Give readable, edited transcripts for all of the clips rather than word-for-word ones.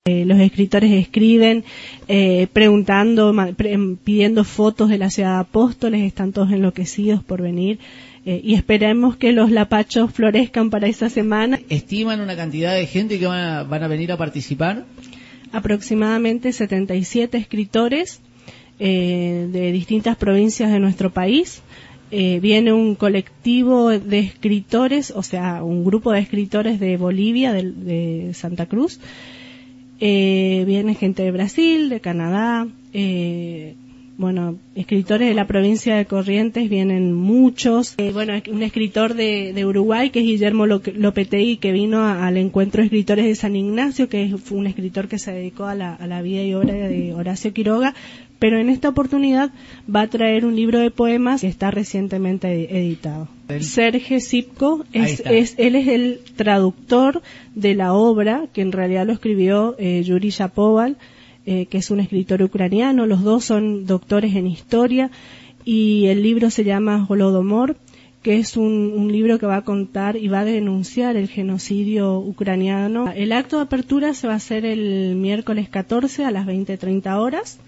Los escritores escriben preguntando, pidiendo fotos de la ciudad de Apóstoles, están todos enloquecidos por venir y esperemos que los lapachos florezcan para esa semana. ¿Estiman una cantidad de gente que van a venir a participar? Aproximadamente 77 escritores de distintas provincias de nuestro país. Viene un colectivo de escritores, o sea, un grupo de escritores de Bolivia, de Santa Cruz. Viene gente de Brasil, de Canadá, escritores de la provincia de Corrientes vienen muchos. Un escritor de Uruguay, que es Guillermo Lopetegui, que vino al encuentro de escritores de San Ignacio, que fue un escritor que se dedicó a la vida y obra de Horacio Quiroga, pero en esta oportunidad va a traer un libro de poemas que está recientemente editado. Serge Sipko, él es el traductor de la obra, que en realidad lo escribió Yuri Shapoval, que es un escritor ucraniano. Los dos son doctores en historia y el libro se llama Holodomor, que es un libro que va a contar y va a denunciar el genocidio ucraniano. El acto de apertura se va a hacer el miércoles 14 a las 20:30 horas.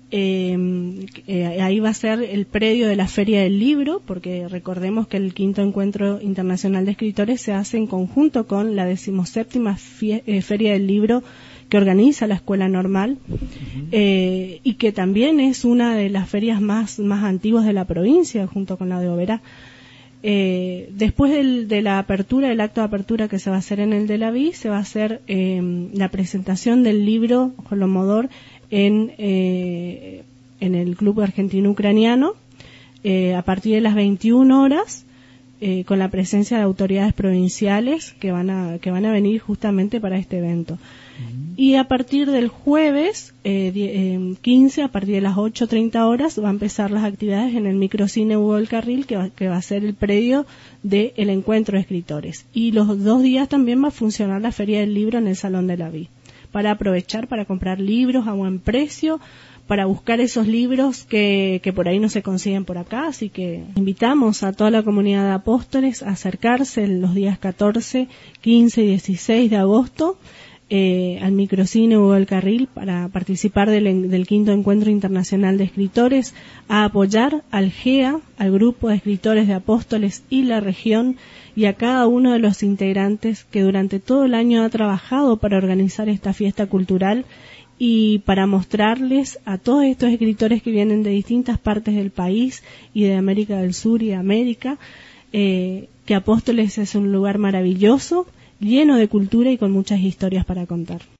Ahí va a ser el predio de la Feria del Libro, porque recordemos que el 5º Encuentro Internacional de Escritores se hace en conjunto con la 17ª Feria del Libro que organiza la Escuela Normal, y que también es una de las ferias más antiguas de la provincia, junto con la de Oberá. Después del acto de apertura que se va a hacer en el de la Vi, se va a hacer la presentación del libro Holodomor en el Club Argentino Ucraniano a partir de las 21 horas, con la presencia de autoridades provinciales que van a venir justamente para este evento. Y a partir del jueves 15, a partir de las 8:30 horas, va a empezar las actividades en el microcine Hugo del Carril, que va a ser el predio del encuentro de escritores. Y los 2 días también va a funcionar la Feria del Libro en el Salón de la Vi, para aprovechar para comprar libros a buen precio, para buscar esos libros que por ahí no se consiguen por acá. Así que invitamos a toda la comunidad de Apóstoles a acercarse los días 14, 15 y 16 de agosto al microcine Hugo del Carril para participar del 5º Encuentro Internacional de Escritores, a apoyar al GEA, al Grupo de Escritores de Apóstoles y la región, y a cada uno de los integrantes que durante todo el año ha trabajado para organizar esta fiesta cultural y para mostrarles a todos estos escritores que vienen de distintas partes del país y de América del Sur y de América, que Apóstoles es un lugar maravilloso, lleno de cultura y con muchas historias para contar.